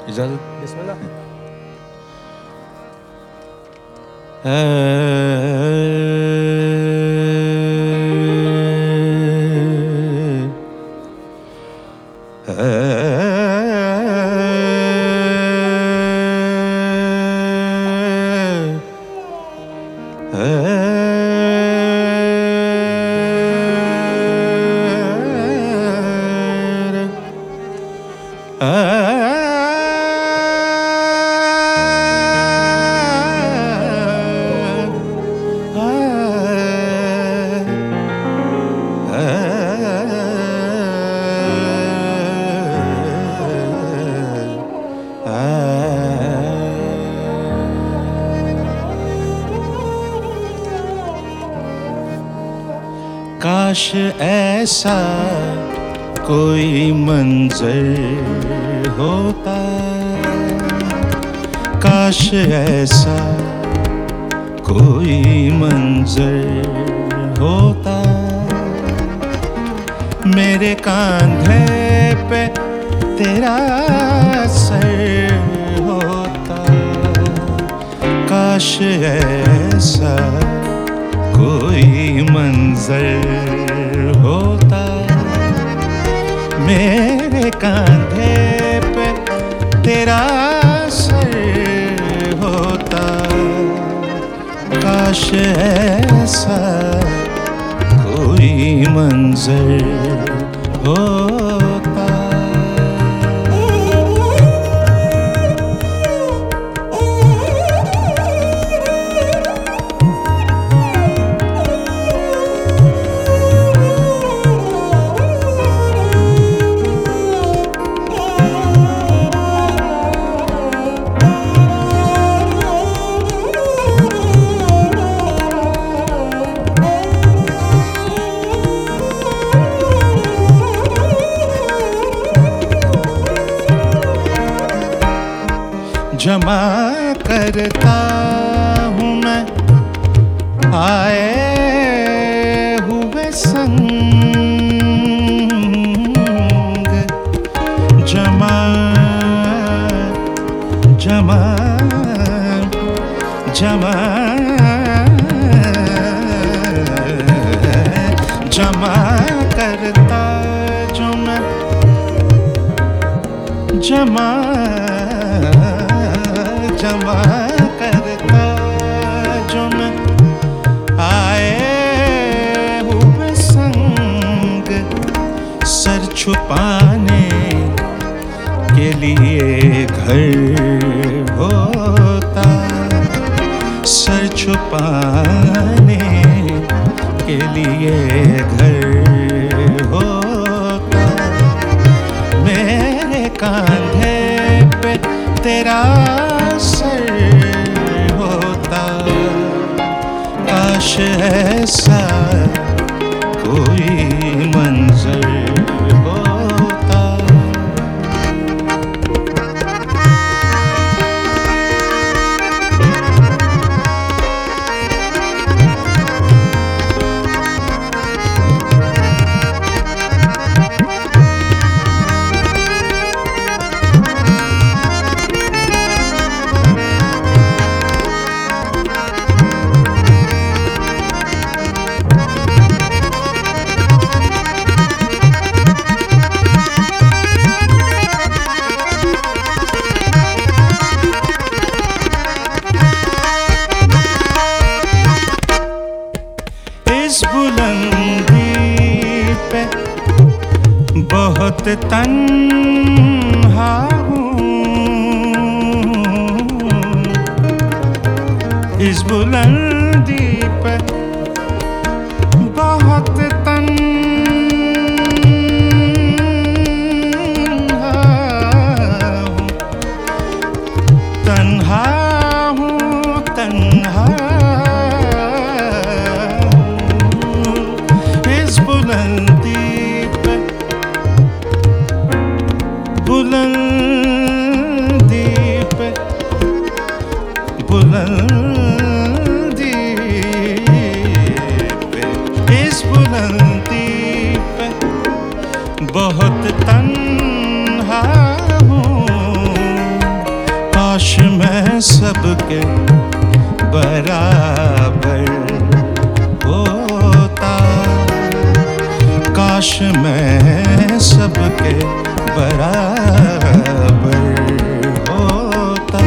इजाजत। बिस्मिल्लाह। काश ऐसा कोई मंजर होता, काश ऐसा कोई मंजर होता, मेरे कांधे पे तेरा सर होता। काश ऐसा कोई मंजर होता, मेरे कांधे पे तेरा सर होता। काश ऐसा कोई मंजर होता। जमा करता हूँ मैं आए हुए संग, जमा जमा जमा जमा करता जो मैं, जमा जमा करता जो मैं आए हुए संग, सर छुपाने के लिए घर होता, सर छुपाने के लिए घर होता, मेरे कांधे पे तेरा सर होता। काश ऐसा कोई मंजर होता। इस बुलंदी पे बहुत तन्हा हूँ, इस बुलंदी पे बहुत तन्हा हूँ, तन्हा बुलंदी पे, बुलंदी पे, इस बुलंदी पे बहुत तन्हा हूँ, सबके बराबर होता। काश मैं सबके बराबर होता।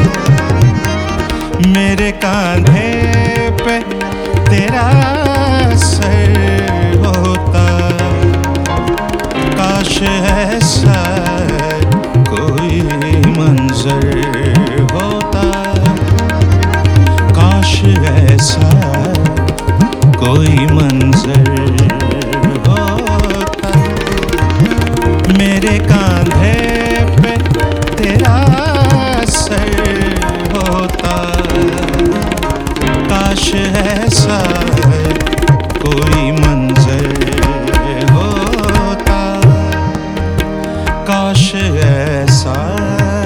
मेरे कांधे पे तेरा सर होता। काश ऐसा कोई मंजर होता। काश ऐसा कोई मंजर होता। मेरे कांधे पे तेरा सर होता। काश ऐसा कोई मंजर होता। काश ऐसा